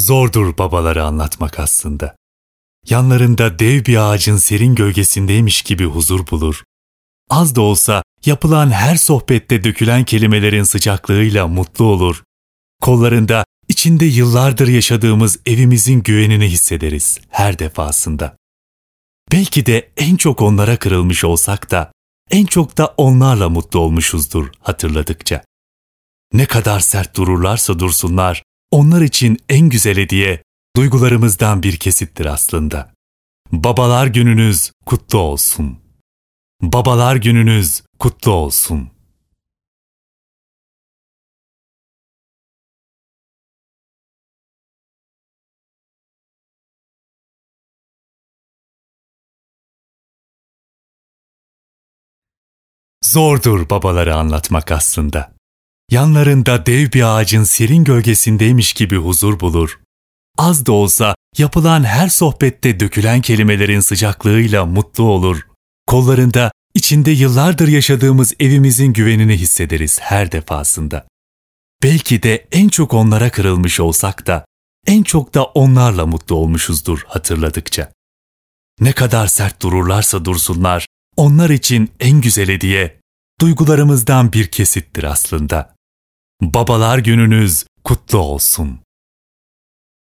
Zordur babaları anlatmak aslında. Yanlarında dev bir ağacın serin gölgesindeymiş gibi huzur bulur. Az da olsa yapılan her sohbette dökülen kelimelerin sıcaklığıyla mutlu olur. Kollarında içinde yıllardır yaşadığımız evimizin güvenini hissederiz her defasında. Belki de en çok onlara kırılmış olsak da en çok da onlarla mutlu olmuşuzdur hatırladıkça. Ne kadar sert dururlarsa dursunlar, onlar için en güzel hediye duygularımızdan bir kesittir aslında. Babalar gününüz kutlu olsun. Babalar gününüz kutlu olsun. Zordur babaları anlatmak aslında. Yanlarında dev bir ağacın serin gölgesindeymiş gibi huzur bulur. Az da olsa yapılan her sohbette dökülen kelimelerin sıcaklığıyla mutlu olur. Kollarında içinde yıllardır yaşadığımız evimizin güvenini hissederiz her defasında. Belki de en çok onlara kırılmış olsak da en çok da onlarla mutlu olmuşuzdur hatırladıkça. Ne kadar sert dururlarsa dursunlar, onlar için en güzel hediye duygularımızdan bir kesittir aslında. Babalar gününüz kutlu olsun.